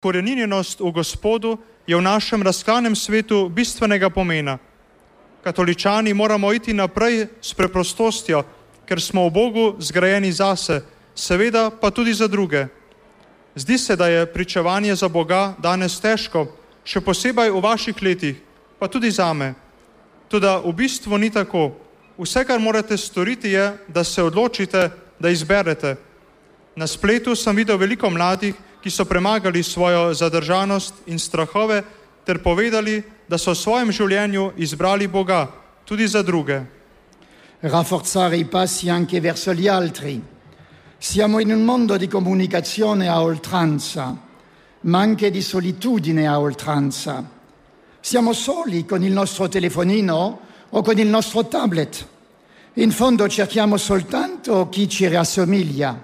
Ukoreninjenost v Gospodu je v našem razklanem svetu bistvenega pomena. Katoličani moramo iti naprej s preprostostjo, ker smo v Bogu zgrajeni zase, seveda pa tudi za druge. Zdi se, da je pričevanje za Boga danes težko, še posebej v vaših letih, pa tudi zame. Toda v bistvu ni tako. Vse, kar morate storiti, je, da se odločite, da izberete. Na spletu sem videl veliko mladih, ki so premagali svojo zadržanost in strahove ter povedali, da so v svojem življenju izbrali Boga, tudi za druge. Rafforzare i passi anche verso gli altri. Siamo in un mondo di comunicazione a oltranza, ma anche di solitudine a oltranza. Siamo soli con il nostro telefonino o con il nostro tablet. In fondo cerchiamo soltanto chi ci rassomiglia.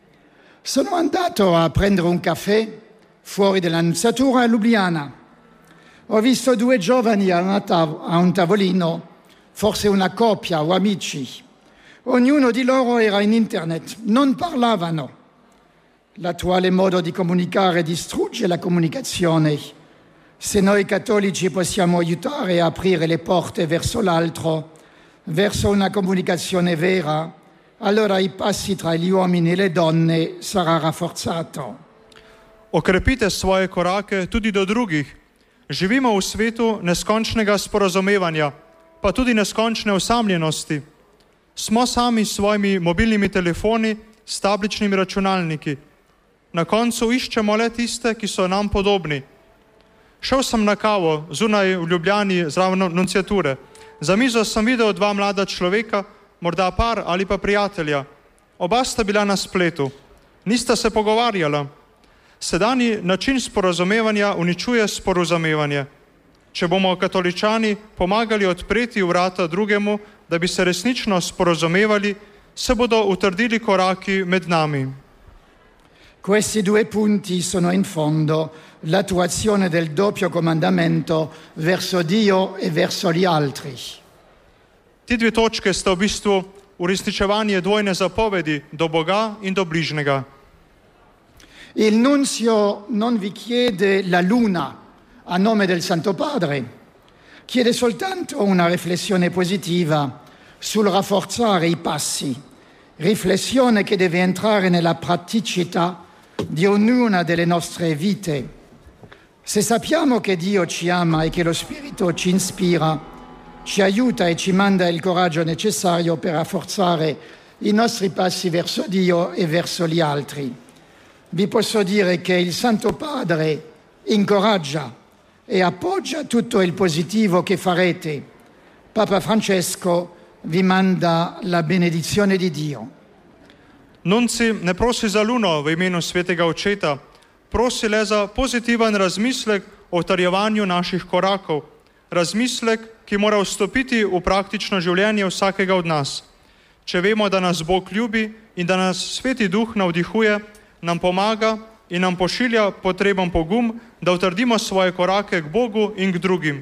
Sono andato a prendere un caffè fuori dall'Annunziatura a Lubiana. Ho visto due giovani a un tavolino, forse una coppia o amici. Ognuno di loro era in internet, non parlavano. L'attuale modo di comunicare distrugge la comunicazione. Se noi cattolici possiamo aiutare a aprire le porte verso l'altro, verso una comunicazione vera, allora i passi tra gli uomini e le donne sarà rafforzato. Okrepite svoje korake tudi do drugih. Živimo v svetu neskončnega sporazumevanja, pa tudi neskončne osamljenosti. Smo sami s svojimi mobilnimi telefoni, s tabličnimi računalniki. Na koncu iščemo le tiste, ki so nam podobni. Šel sem na kavo zunaj v Ljubljani zraven Nunciature. Za mizo sem videl dva mlada človeka, morda par ali pa prijatelja. Oba sta bila na spletu. Nista se pogovarjala. Sedanji način sporazumevanja uničuje sporazumevanje. Če bomo katoličani pomagali odpreti vrata drugemu, da bi se resnično sporazumevali, se bodo utrdili koraki med nami. Questi due punti sono in fondo l'attuazione del doppio comandamento verso Dio e verso gli altri. Ti dve točke sta v bistvu uresničevanje dvojne zapovedi do Boga in do bližnjega. Il nunzio non vi chiede la luna a nome del Santo Padre, chiede soltanto una riflessione positiva sul rafforzare i passi, riflessione che deve entrare nella praticità di ognuna delle nostre vite. Se sappiamo che Dio ci ama e che lo Spirito ci ispira, ci aiuta e ci manda il coraggio necessario per rafforzare i nostri passi verso Dio e verso gli altri. Vi posso dire che il Santo Padre incoraggia e appoggia tutto il positivo che farete. Papa Francesco vi manda la benedizione di Dio. Nunci ne prosi za luno v imenu svetega očeta, prosi le za pozitiven razmislek o utrjevanju naših korakov, razmislek, ki mora vstopiti v praktično življenje vsakega od nas. Če vemo, da nas Bog ljubi in da nas Sveti Duh navdihuje, nam pomaga in nam pošilja potreben pogum, da utrdimo svoje korake k Bogu in k drugim.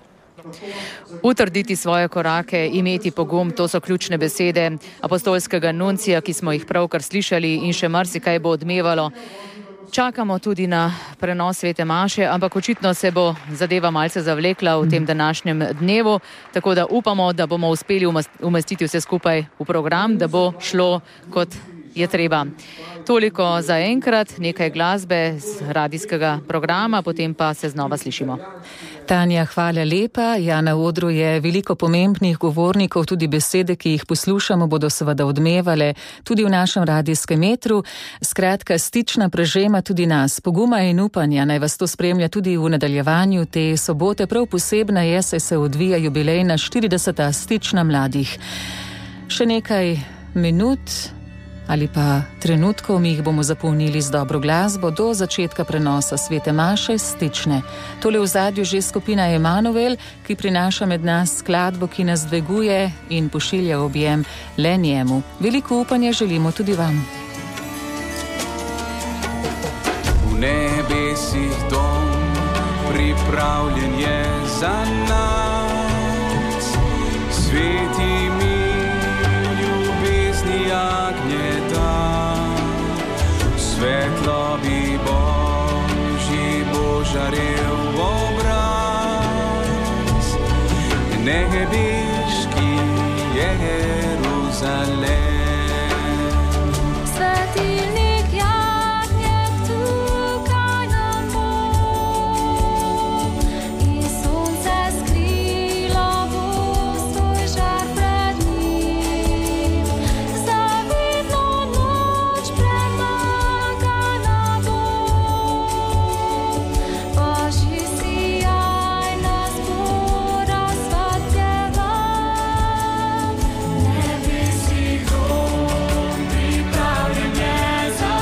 Utrditi svoje korake, imeti pogum, to so ključne besede apostolskega nuncija, ki smo jih pravkar slišali, in še marsikaj bo odmevalo. Čakamo tudi na prenos svete maše, ampak očitno se bo zadeva malce zavlekla v tem današnjem dnevu, tako da upamo, da bomo uspeli umestiti vse skupaj v program, da bo šlo kot je treba. Toliko za enkrat, nekaj glasbe z radijskega programa, potem pa se znova slišimo. Tanja, hvala lepa. Ja, na odru je veliko pomembnih govornikov, tudi besede, ki jih poslušamo, bodo seveda odmevale tudi v našem radijskem metru. Skratka, stična prežema tudi nas. Poguma in upanja naj vas to spremlja tudi v nadaljevanju te sobote. Prav posebna je, saj se odvija jubilejna 40. stična mladih. Še nekaj minut ali pa trenutkov mi jih bomo zapolnili z dobro glasbo do začetka prenosa svete maše stične. Tole v zadju že skupina Emanuel, ki prinaša med nas skladbo, ki nas dviguje in pošilja objem le njemu. Veliko upanja želimo tudi vam. V nebesih dom pripravljen je za nas, sveti mi ljubezni jagnje da, svetlobi Božji požarel obraz, nebeški Jeruzalem. Svetilnik jagnjev tukaj nam bo in sonce skrilo bo svoj žar pred njim. Zavidno noč premagana bo, Božji sijaj nas bo razsvetljeval. Nebesi dom pripravljen je za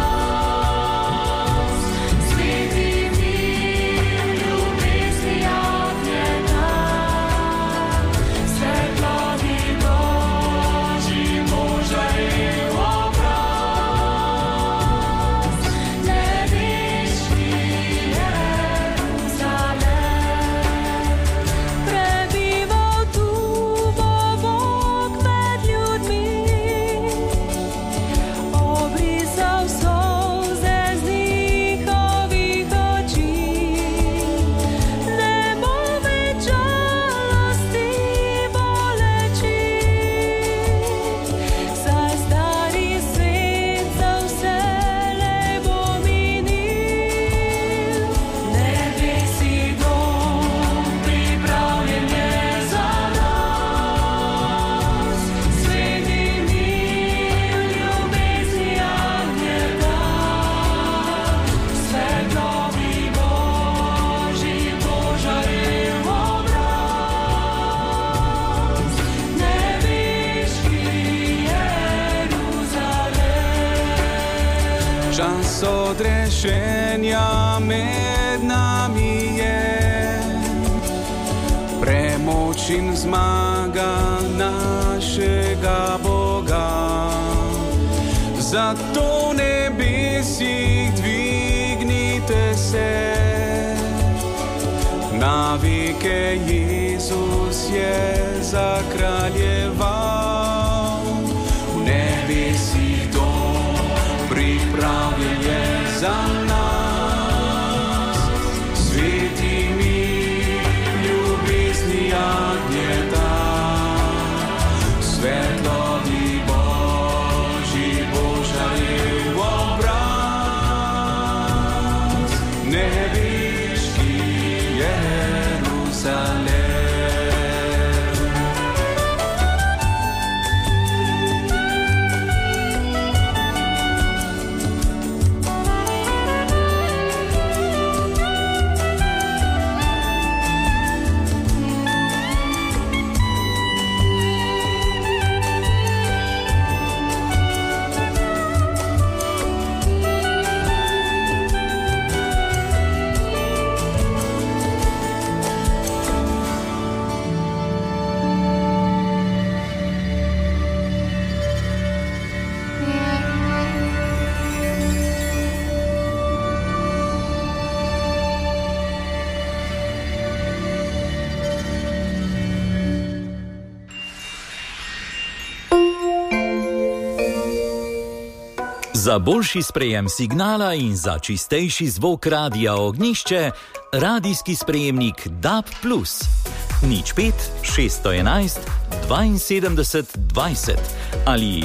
nas, sveti mir, ljubezni jagnjeta, svetlobi Božji požarel obraz, nebeški Jeruzalem. Prebival tu bo Bog med ljudmi, obrisal solze z njihovih oči. Ne bo več žalosti, boleči, saj stari svet za vselej bo minil. Nebesi dom pripravljen je za nas, sveti mir, ljubezni jagnjeta, svetlobi Božji požarel obraz, nebeški Jeruzalem. Čas odrešenja med nami je, premoč in zmaga našega Boga. Zato nebesih dvignite se, na veke Jezus je zakraljeval. V nebesih dom pripravljen je za nas, sveti mir, ljubezni jagnjeta, svetlobi Božji požarel obraz, nebeški Jeruzalem. Za boljši sprejem signala in za čistejši zvok Radia Ognjišče, radijski sprejemnik DAB+. 05 611 72 20 ali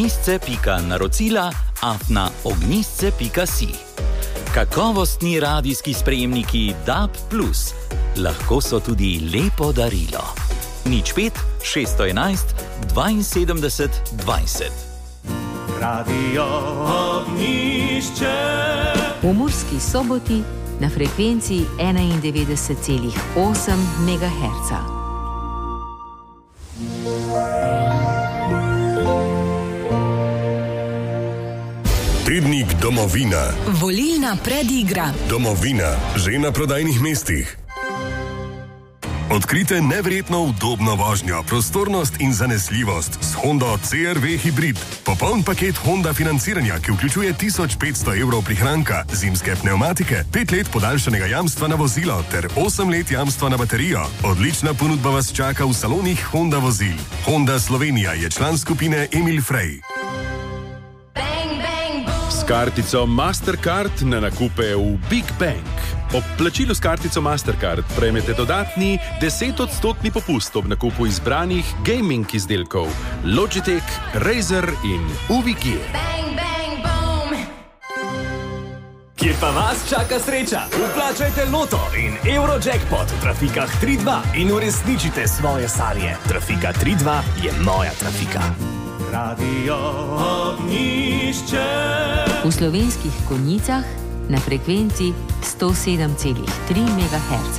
ognjisce.narocila@ognjisce.si. Kakovostni radijski sprejemniki DAB+, lahko so tudi lepo darilo. 05 611 72 20. Radio Ognjišče. V Murski Soboti na frekvenci 91,8 MHz. Tednik Domovina. Volilna predigra. Domovina, že na prodajnih mestih. Odkrite neverjetno udobno vožnjo, prostornost in zanesljivost s Honda CR-V hibrid. Popoln paket Honda financiranja, ki vključuje 1500 evrov prihranka, zimske pnevmatike, 5 let podaljšanega jamstva na vozilo ter 8 let jamstva na baterijo. Odlična ponudba vas čaka v salonih Honda vozil. Honda Slovenija je član skupine Emil Frey. S kartico Mastercard na nakupe v Big Bank. Ob plačilu s kartico Mastercard prejmete dodatni 10% popust ob nakupu izbranih gaming izdelkov Logitech, Razer in UV-Gear. Kje pa vas čaka sreča? Vplačajte Loto in Eurojackpot v trafikah 3-2 in uresničite svoje sanje. Trafika 3-2 je moja trafika. Radio Ognjišče. V Slovenskih Konjicah na frekvenci 107,3 MHz.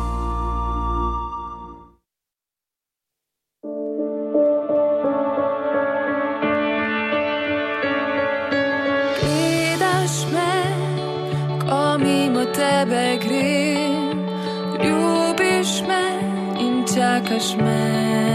Gledaš me, ko mimo tebe grem, ljubiš me in čakaš me.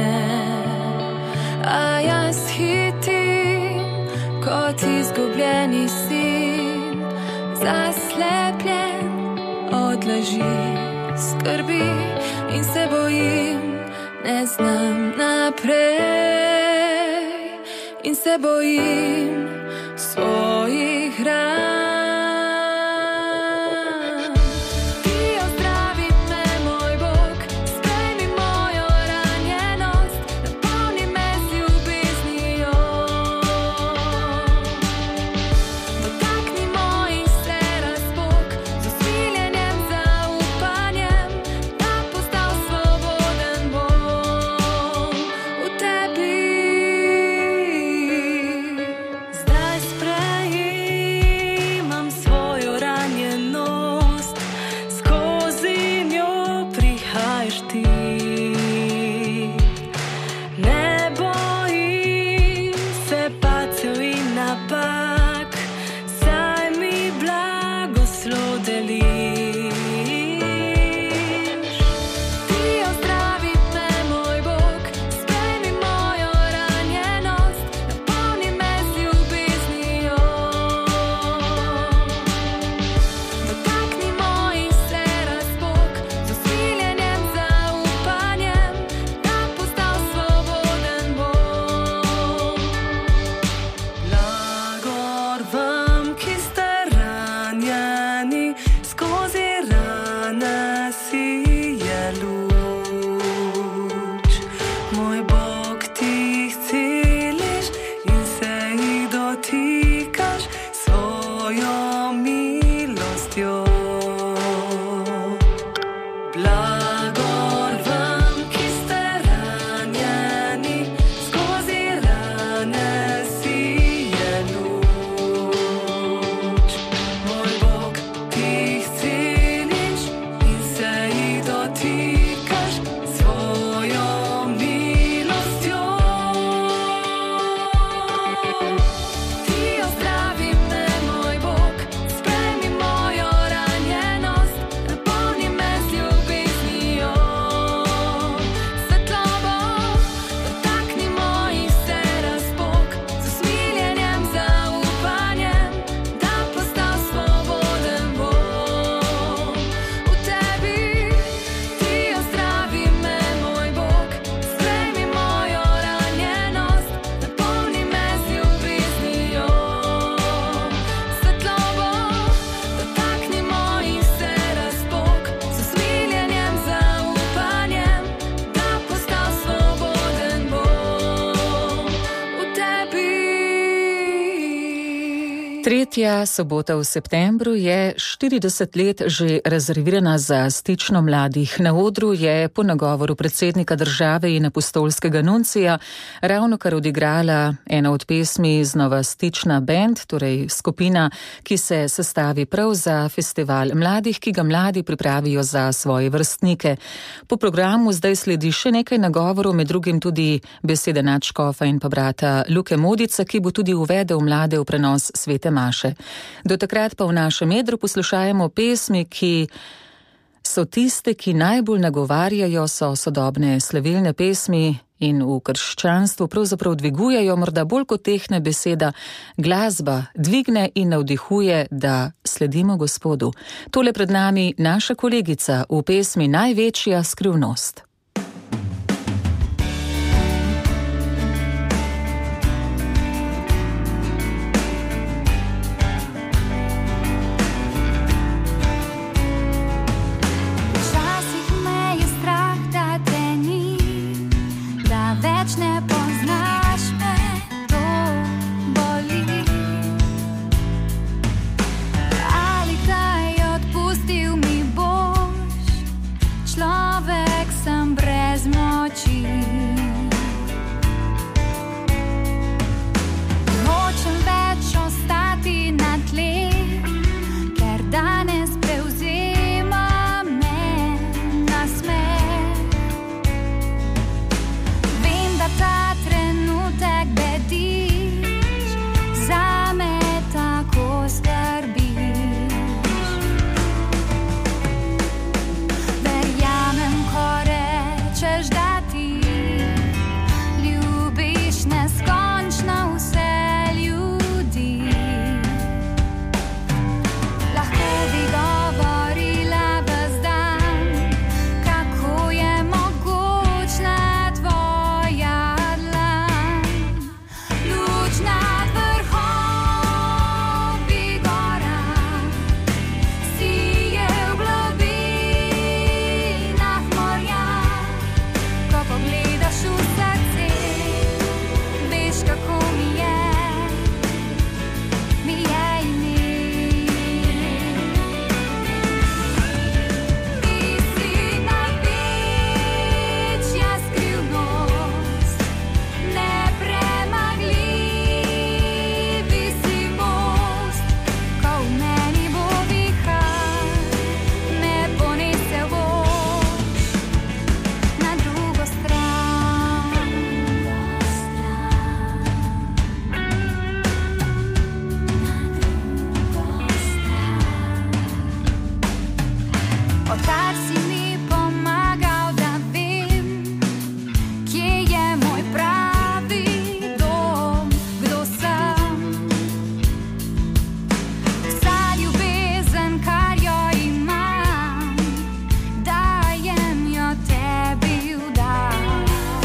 A jaz hitim kot izgubljeni sin, zaslepljen od laži, skrbi in se bojim, ne znam naprej in se bojim svojih ran. Tretja sobota v septembru je 40 let že rezervirana za stično mladih. Na odru je po nagovoru predsednika države in apostolskega nuncija ravnokar odigrala ena od pesmi z Nova stična band, torej skupina, ki se sestavi prav za festival mladih, ki ga mladi pripravijo za svoje vrstnike. Po programu zdaj sledi še nekaj nagovorov, med drugim tudi besede nadškofa in pa brata Luke Modica, ki bo tudi uvedel mlade v prenos svete maše. Do takrat pa v našem jedru poslušajmo pesmi, ki so tiste, ki najbolj nagovarjajo, so sodobne slavilne pesmi in v krščanstvu pravzaprav dvigujejo, morda bolj kot tehna beseda, glasba dvigne in navdihuje, da sledimo Gospodu. Tole pred nami naša kolegica v pesmi Največja skrivnost. odkar si mi pomagal, da vem, kje je moj pravi dom, kdo sem. Vsa ljubezen, kar jo imam, dajem jo tebi v dar.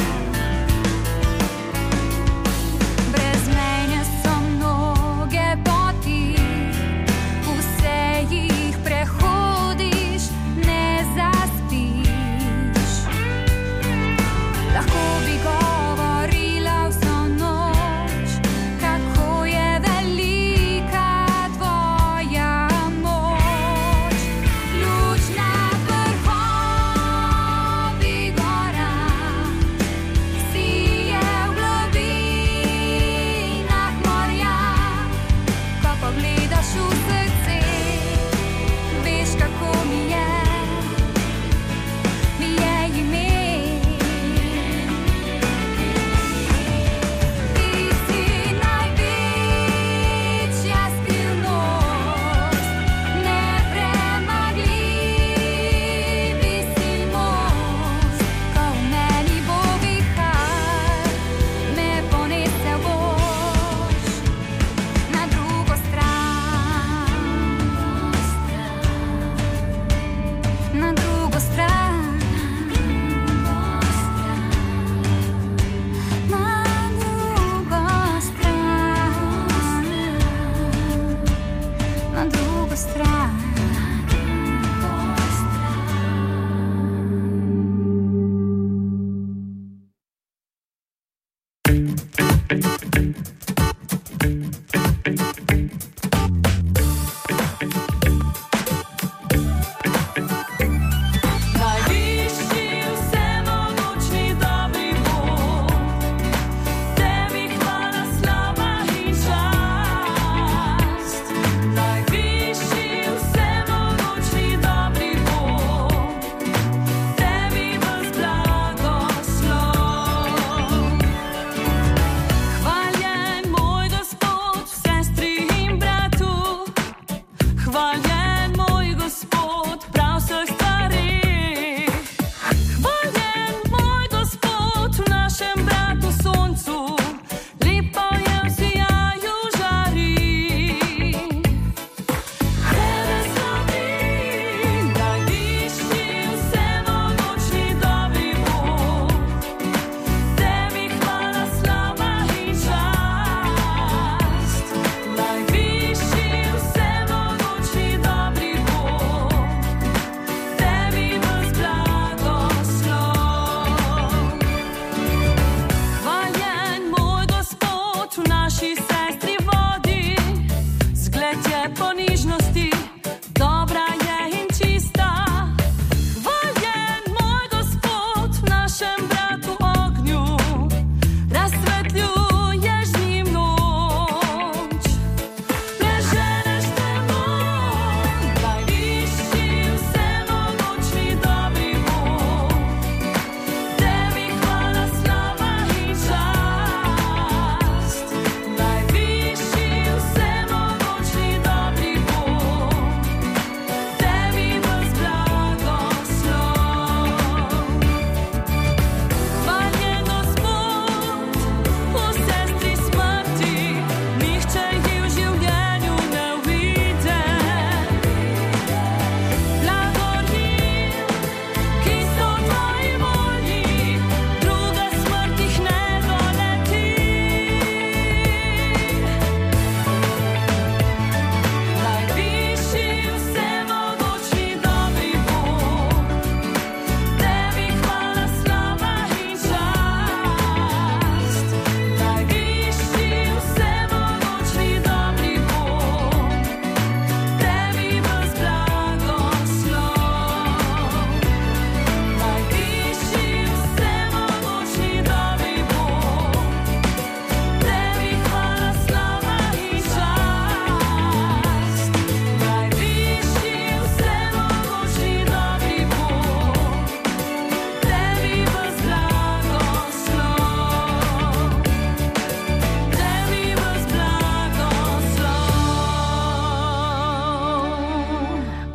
Brez mene so mnoge poti, vse jih prehodiš, ne za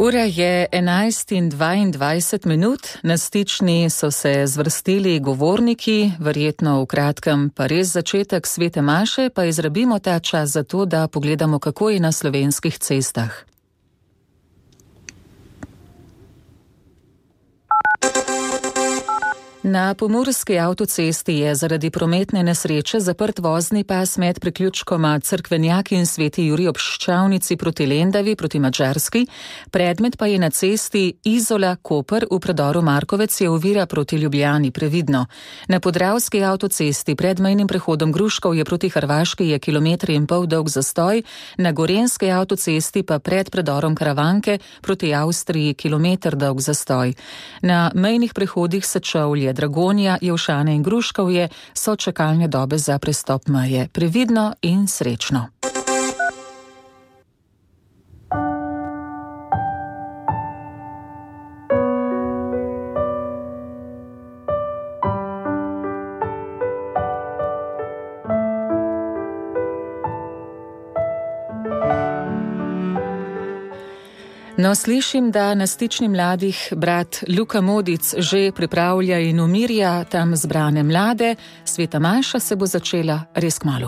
Ura je 11:22, na Stični so se zvrstili govorniki, verjetno v kratkem pa res začetek svete maše, pa izrabimo ta čas za to, da pogledamo, kako je na slovenskih cestah. Na pomurski avtocesti je zaradi prometne nesreče zaprt vozni pas med priključkoma Cerkvenjak in Sveti Jurij ob Ščavnici proti Lendavi, proti Madžarski. Predmet pa je na cesti Izola-Koper v predoru Markovec je ovira proti Ljubljani, previdno. Na podravski avtocesti pred mejnim prehodom Gruškov je proti Hrvaški je 1,5 kilometra dolg zastoj, na gorenski avtocesti pa pred predorom Karavanke proti Avstriji 1 kilometer dolg zastoj. Na mejnih prehodih Sečovlje, Dragonja, Jevšane in Gruškovje so čakalne dobe za prestop meje. Previdno in srečno. No, slišim, da na Stični mladih brat Luka Modic že pripravlja in umirja tam zbrane mlade. Sveta maša se bo začela res kmalu.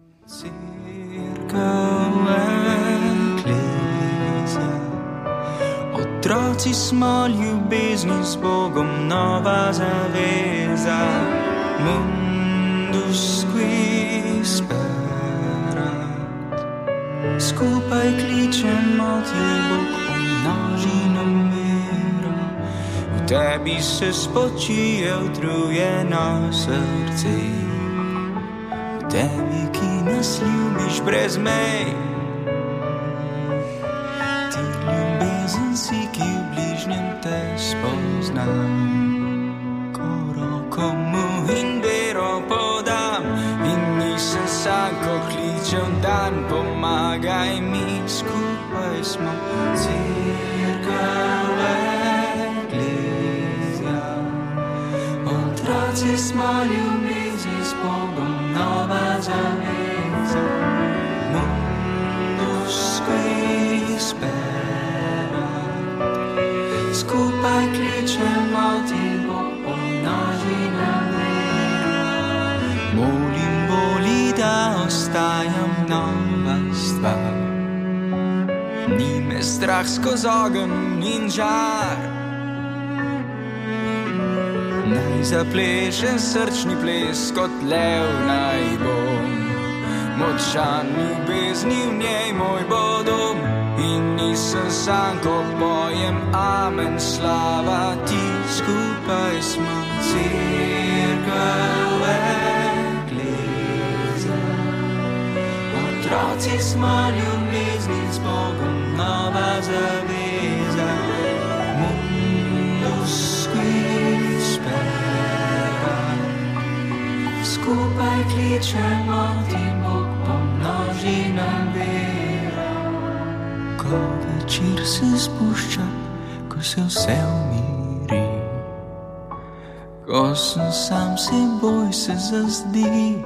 Otroci smo ljubezni z Bogom, nova zaveza. Mundus quis sperat. Skupaj kličemo ti, Bog, pomnoži nam vero. V tebi se spočije utrujeno srce. V tebi, ki nas ljubiš brez mej. Ti ljubezen si, ki v bližnjem te spoznam. Ko roko mu in vero podam, in nisem sam, ko kličem dan, pomagaj mi, skupaj smo cerkev eklezija. Otroci smo ljubezni z Bogom, nova zaveza. Mundus quis sperat. Skupaj kličemo ti, Bog, pomnoži nam vero. Molim, boli, da ostajam nova stvar. Ni me strah skozi ogenj in žar. Naj zaplešem srčni ples kot lev naj bom. Močan ljubezni v njej moj bo dom. In nisem sam, ko pojem amen, slava ti. Skupaj smo cerkev eklezija. Otroci smo ljubezni z Bogom, nova zaveza. Mundus quis sperat. Skupaj kličemo ti, Bog, pomnoži nam vero. Ko večer se spušča, ko se vse umiri, ko sem sam seboj se zazdi.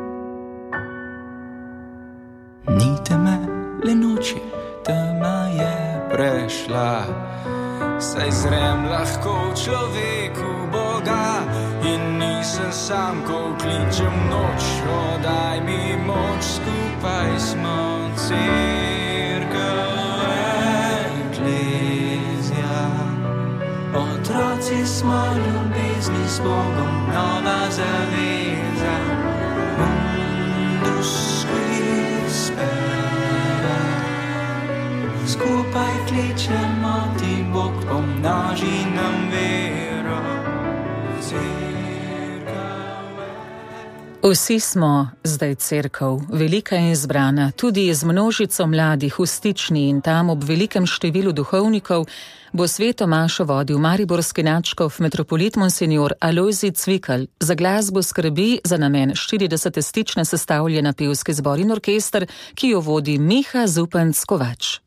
Ni teme, le noči, tema je prešla. Saj zrem lahko človeku Boga. In nisem sam, ko kličem noč, daj mi moč. Skupaj smo cerkev eklezija. Otroci smo ljubezni z Bogom, nova zaveza. Mundus quis sperat. Skupaj kličemo ti, Bog, pomnoži nam vero. Vsi smo zdaj cerkev, velika in zbrana, tudi z množico mladih v Stični, in tam ob velikem številu duhovnikov bo sveto mašo vodil mariborski nadškof metropolit monsinjor Alojzij Cvikl. Za glasbo skrbi za namen 40. Stične sestavljena pevski zbor in orkester, ki jo vodi Miha Zupanc Kovač.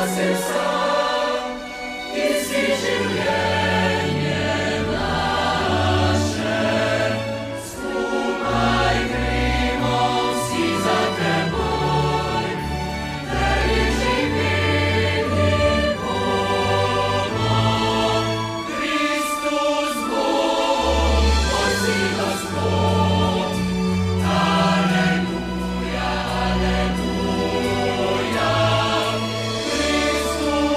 Christus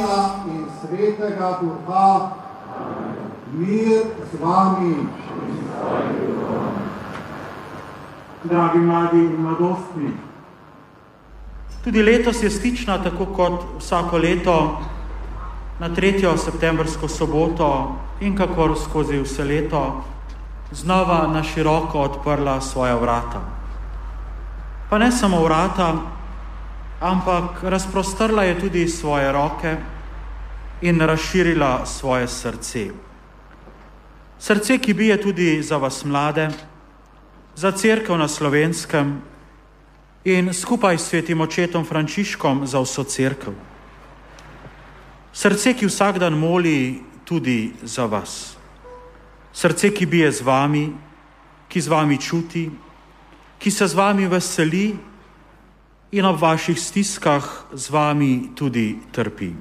Sina in Svetega Duha, mir z vami. Dragi mladi in mladostni, tudi letos je stična, tako kot vsako leto, na 3. septembrsko soboto in kakor skozi vse leto, znova na široko odprla svoja vrata. Pa ne samo vrata, ampak razprostrla je tudi svoje roke in razširila svoje srce. Srce, ki bije tudi za vas mlade, za cerkev na Slovenskem in skupaj s svetim očetom Frančiškom za vso cerkev. Srce, ki vsak dan moli tudi za vas. Srce, ki bije z vami, ki z vami čuti, ki se z vami veseli in ob vaših stiskah z vami tudi trpi.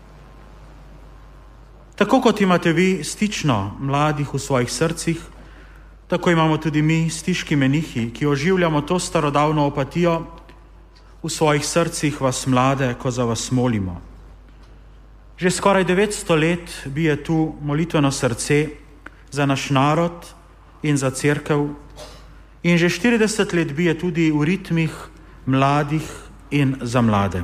Tako kot imate vi stično mladih v svojih srcih, tako imamo tudi mi, stiški menihi, ki oživljamo to starodavno opatijo, v svojih srcih vas mlade, ko za vas molimo. Že skoraj 900 let bije tu molitveno srce za naš narod in za cerkev in že 40 let bije tudi v ritmih mladih in za mlade.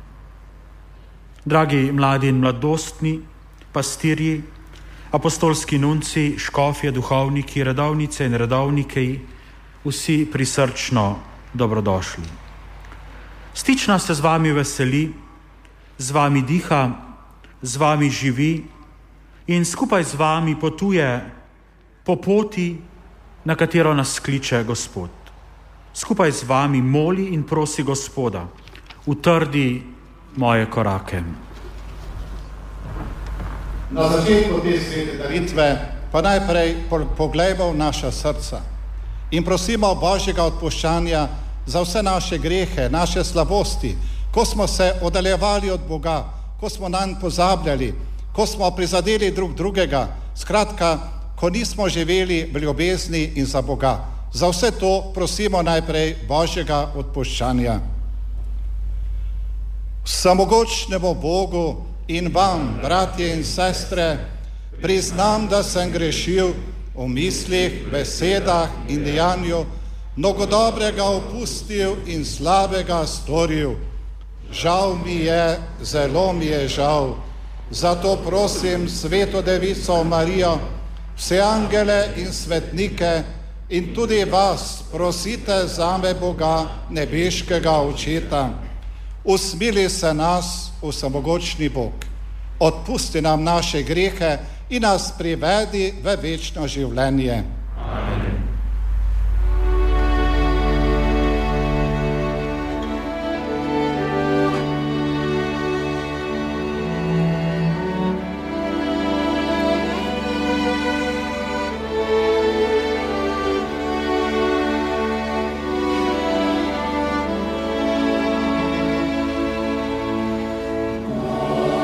Dragi mladi in mladostni, pastirji, apostolski nunci, škofje, duhovniki, redovnice in redovniki, vsi prisrčno dobrodošli. Stična se z vami veseli, z vami diha, z vami živi in skupaj z vami potuje po poti, na katero nas kliče Gospod. Skupaj z vami moli in prosi Gospoda, utrdi moje korake. Na začetku te svete daritve pa najprej poglejmo v naša srca in prosimo Božjega odpuščanja za vse naše grehe, naše slabosti, ko smo se oddaljevali od Boga, ko smo nanj pozabljali, ko smo prizadeli drug drugega, skratka, ko nismo živeli v ljubezni in za Boga. Za vse to prosimo najprej Božjega odpuščanja. Vsemogočnemu Bogu in vam, bratje in sestre, priznam, da sem grešil v mislih, besedah in dejanju, mnogo dobrega opustil in slabega storil. Žal mi je, zelo mi je žal. Zato prosim Sveto Devico Marijo, vse angele in svetnike in tudi vas prosite zame Boga, nebeškega Očeta. Usmili se nas, vsemogočni Bog. Odpusti nam naše grehe in nas privedi v večno življenje. Amen.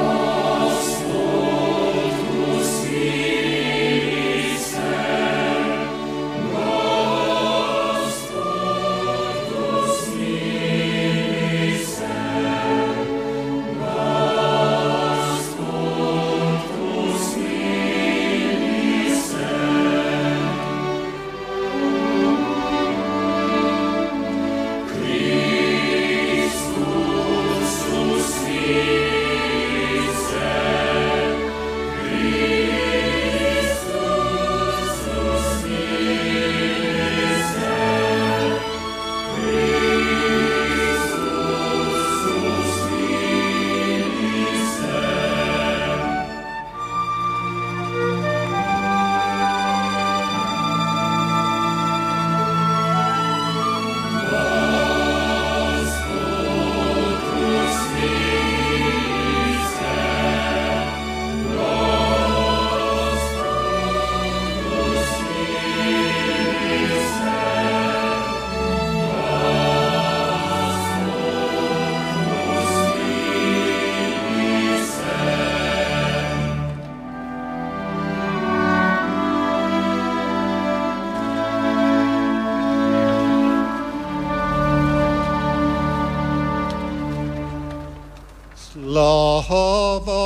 Gospod, usmili se.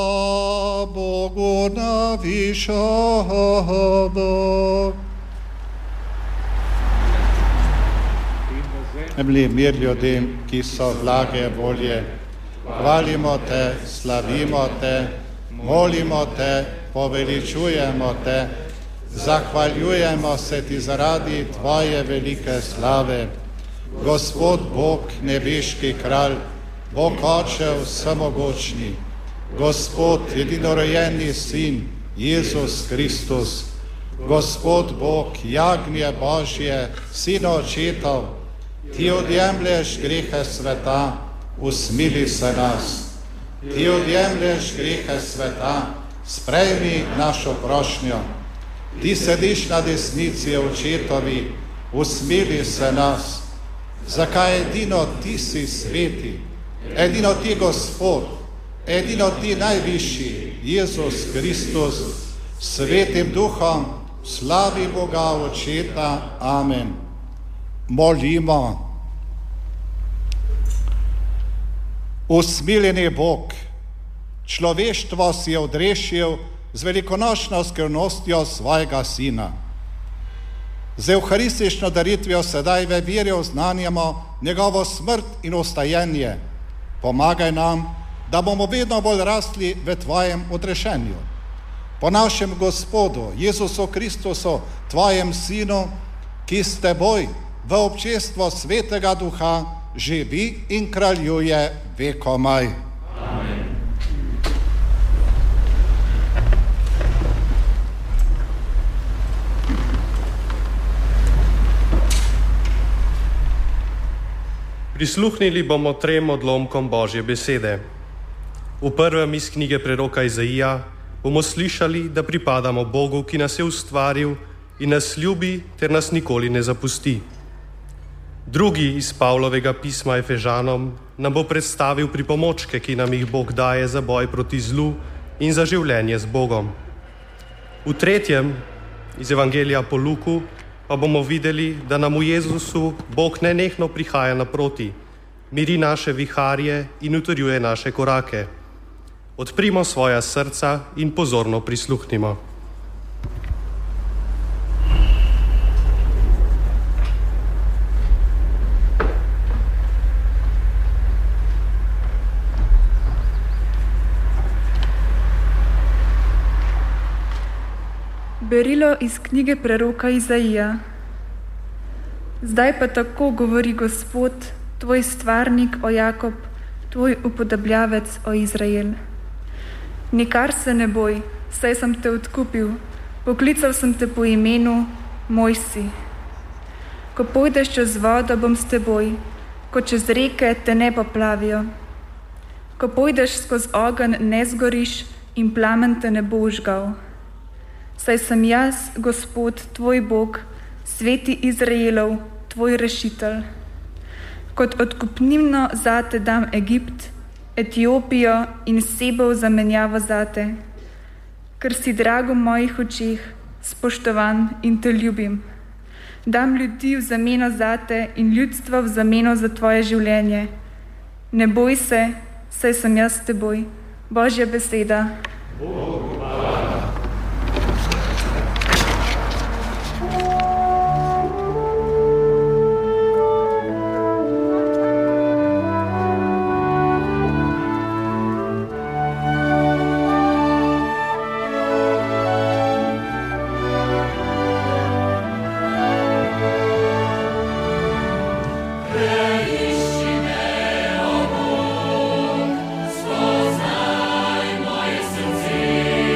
Bogu na višobo. Bili mir ljudem, ki so blage volje. Hvalimo te, slavimo te, molimo te, poveličujemo te, zahvaljujemo se ti zaradi tvoje velike slave. Gospod Bog, nebeški kralj, Bog Oče vsemogočni, Gospod edinorojeni Sin, Jezus Kristus, Gospod Bog, jagnje Božje, Sin očetov, ti odjemlješ grehe sveta, usmili se nas. Ti odjemlješ grehe sveta, sprejmi našo prošnjo. Ti sediš na desnici očetovi, usmili se nas. Zakaj edino ti si sveti, edino ti Gospod, edino ti najvišji, Jezus Kristus, svetim duhom, slavi Boga Očeta. Amen. Molimo. Usmiljeni Bog, človeštvo si je odrešil z velikonočno skrivnostjo svojega Sina. Z evharistično daritvijo sedaj v veri oznanjamo njegovo smrt in ostajenje. Pomagaj nam, da bomo vedno bolj rasli v tvojem odrešenju. Po našem Gospodu, Jezusu Kristusu, tvojem Sinu, ki s teboj v občestvo Svetega Duha živi in kraljuje vekomaj. Amen. Prisluhnili bomo trem odlomkom Božje besede. V prvem iz knjige preroka Izaija bomo slišali, da pripadamo Bogu, ki nas je ustvaril in nas ljubi ter nas nikoli ne zapusti. Drugi iz Pavlovega pisma Efežanom nam bo predstavil pripomočke, ki nam jih Bog daje za boj proti zlu in za življenje z Bogom. V tretjem iz Evangelija po Luku pa bomo videli, da nam v Jezusu Bog nenehno prihaja naproti, miri naše viharje in utrjuje naše korake. Odprimo svoja srca in pozorno prisluhnimo. Berilo iz knjige preroka Izaija. Zdaj pa tako govori Gospod, tvoj stvarnik, o Jakob, tvoj upodabljavec, o Izrael. Nikar se ne boj, saj sem te odkupil, poklical sem te po imenu, moj si. Ko pojdeš čez vodo, bom s teboj, ko čez reke te ne poplavijo. Ko pojdeš skozi ogenj, ne zgoriš in plamen te ne bo užgal. Saj sem jaz, Gospod, tvoj Bog, sveti Izraelov, tvoj rešitelj. Kot odkupnino zate dam Egipt, Etiopijo in Sebo v zamenjavo zate, ker si drago v mojih očeh, spoštovan in te ljubim. Dam ljudi v zameno zate in ljudstvo v zameno za tvoje življenje. Ne boj se, saj sem jaz s teboj. Božja beseda. Bogu hvala. Spoznaj moje srce.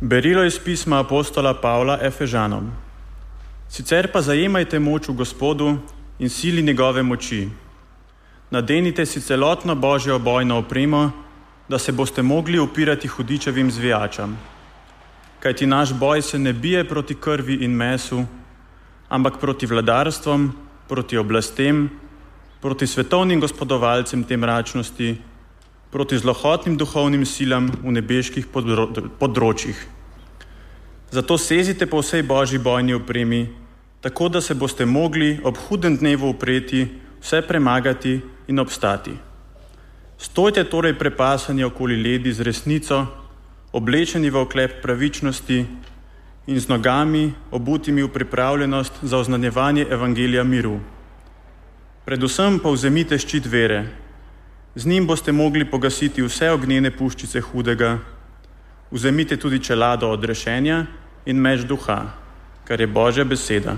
Berilo iz pisma apostola Pavla Efežanom. Sicer pa zajemajte moč v Gospodu in sili njegove moči. Nadenite si celotno Božjo bojno opremo, da se boste mogli upirati hudičevim zvijačam. Kajti naš boj se ne bije proti krvi in mesu, ampak proti vladarstvom, proti oblastem, proti svetovnim gospodovalcem te mračnosti, proti zlohotnim duhovnim silam v nebeških področjih. Zato sezite po vsej Božji bojni opremi, tako da se boste mogli ob hudem dnevu upreti, vse premagati in obstati. Stojte torej prepasani okoli ledi z resnico, oblečeni v oklep pravičnosti in z nogami obutimi v pripravljenost za oznanjevanje evangelija miru. Predvsem pa vzemite ščit vere. Z njim boste mogli pogasiti vse ognjene puščice hudega. Vzemite tudi čelado odrešenja in meč duha, kar je Božja beseda.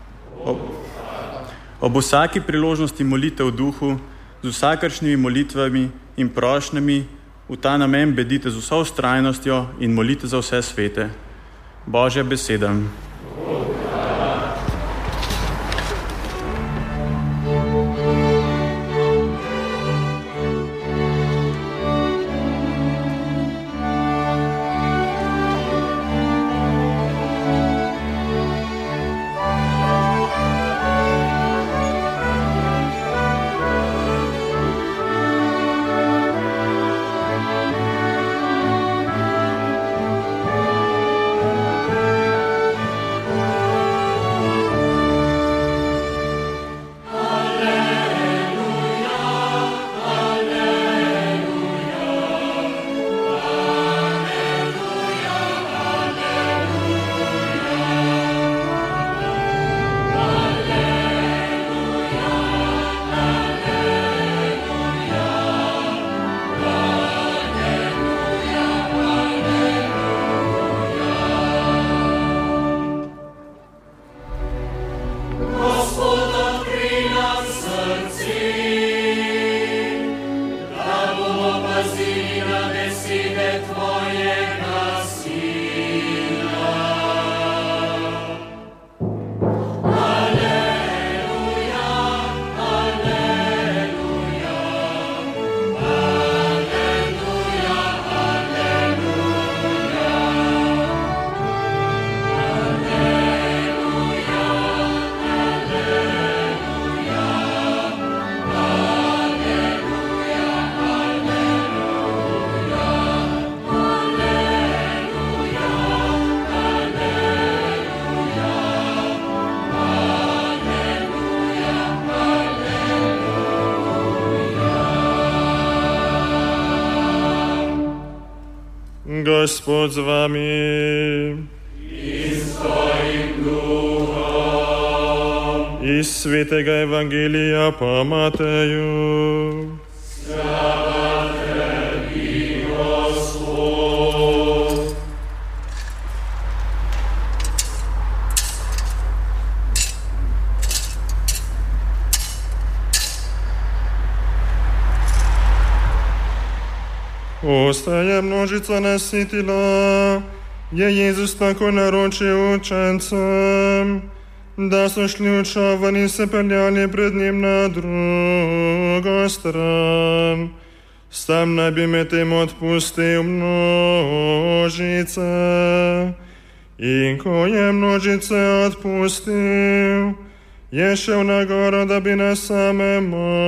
Ob vsaki priložnosti molite v duhu, z vsakršnimi molitvami in prošnjami, v ta namen bedite z vso vztrajnostjo in molite za vse svete. Božja beseda. Gospod z vami. In s tvojim duhom. Iz svetega evangelija po Mateju. Slava tebi, Gospod. Usta je množica nasitila, je Jezus tako naročil učencem, da so šli v čoln in se peljali pred njim na drugo stran. Sam naj bi medtem odpustil množice. In ko je množice odpustil, je šel na goro, da bi nas same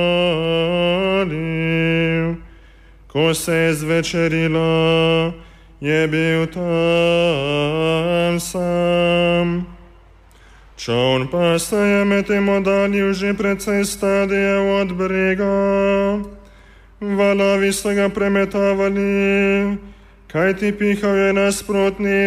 molil. Ko se je zvečerilo, je bil tam sam. Čoln pa se je medtem oddaljil že precej stadijev od brega. Valovi so ga premetavali, kajti pihal je nasprotni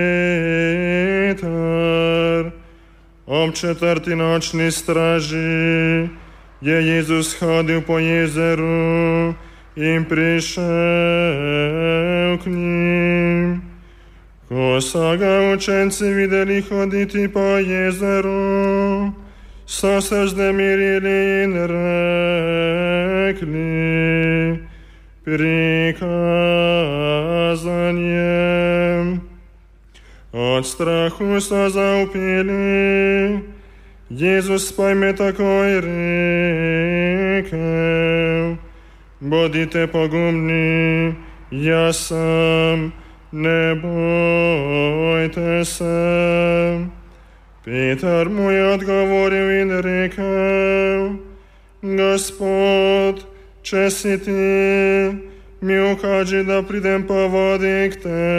veter. Ob 4. nočni straži je Jezus hodil po jezeru in prišel k njim. Ko so ga učenci videli hoditi po jezeru, so se vznemirili in rekli: prikazan je. od strahu so zaupili. Jezus pa jim je takoj rekel: bodite pogumni, jaz sem, ne bojte se. Peter mu je odgovoril in rekel: Gospod, če si ti, mi ukaži, da pridem po vodi k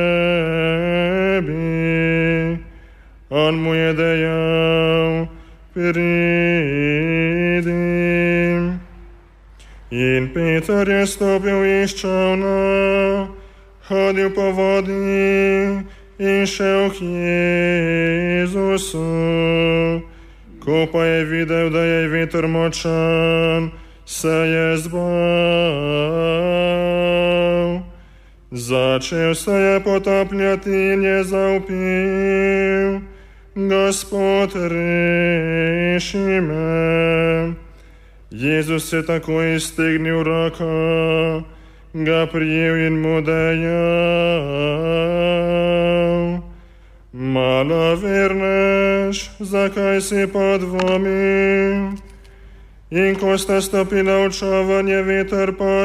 tebi. On mu je dejal: pridi. In Peter je stopil iz čolna, hodil po vodi in šel k Jezusu. Ko pa je videl, da je veter močan, se je zbal. Začel se je potapljati in je zavpil: Gospod, reši me. Jezus je takoj iztegnil roko, ga prijel in mu dejal: Malovernež, zakaj si podvomil? In ko sta stopila v čoln, je veter pa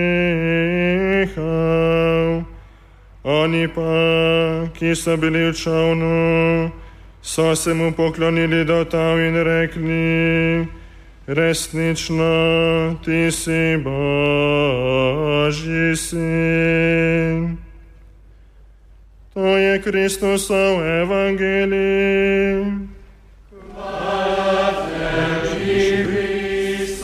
nehal. Oni pa, ki so bili v čolnu, so se mu poklonili do tal in rekli: resnično, ti si Božji sin. To je Kristusov evangelij. Hvala tebi, Kristus.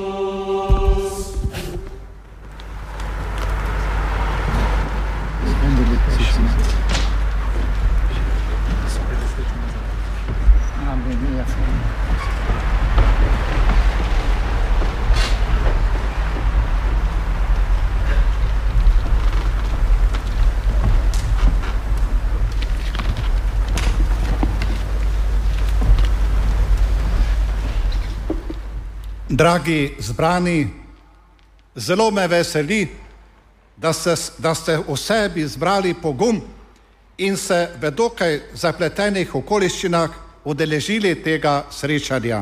Dragi zbrani, zelo me veseli, da ste v sebi zbrali pogum in se v dokaj zapletenih okoliščinah udeležili tega srečanja.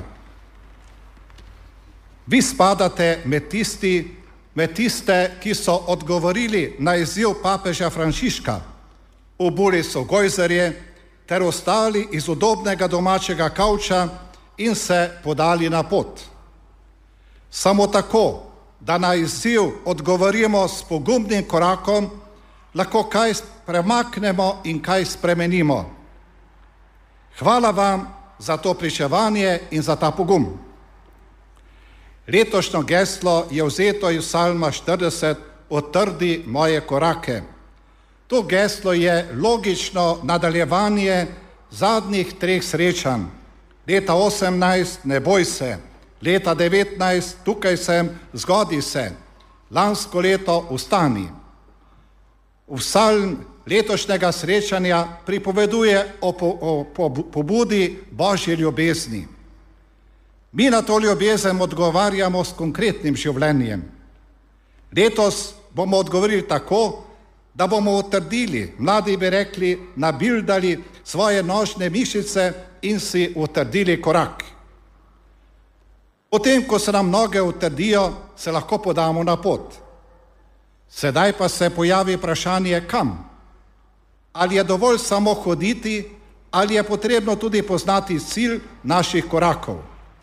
Vi spadate med tiste, ki so odgovorili na izziv papeža Frančiška, obuli so gojzerje ter ostali iz udobnega domačega kavča in se podali na pot. Samo tako, da na izziv odgovorimo s pogumnim korakom, lahko kaj premaknemo in kaj spremenimo. Hvala vam za to pričevanje in za ta pogum. Letošnjo geslo je vzeto iz Psalma 40: Utrdi moje korake. To geslo je logično nadaljevanje zadnjih 3 srečanj. Leta 18: ne boj se. Leta 19: tukaj sem, zgodi se. Lansko leto: vstani. Psalm letošnjega srečanja pripoveduje o pobudi Božje ljubezni. Mi na to ljubezen odgovarjamo s konkretnim življenjem. Letos bomo odgovorili tako, da bomo utrdili, mladi bi rekli, nabildali svoje nožne mišice in si utrdili korak. Potem, ko se nam noge utrdijo, se lahko podamo na pot. Sedaj pa se pojavi vprašanje, kam? Ali je dovolj samo hoditi, ali je potrebno tudi poznati cilj naših korakov?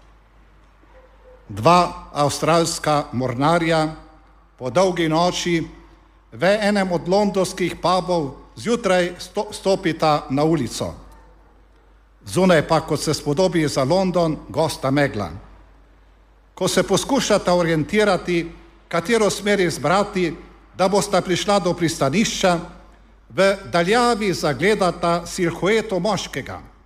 2 avstralska mornarja po dolgi noči v enem od londonskih pubov zjutraj stopita na ulico. Zunaj pa, kot se spodobi za London, gosta megla. Ko se poskušata orientirati, katero smer izbrati, da bosta prišla do pristanišča, v daljavi zagledata silhueto moškega.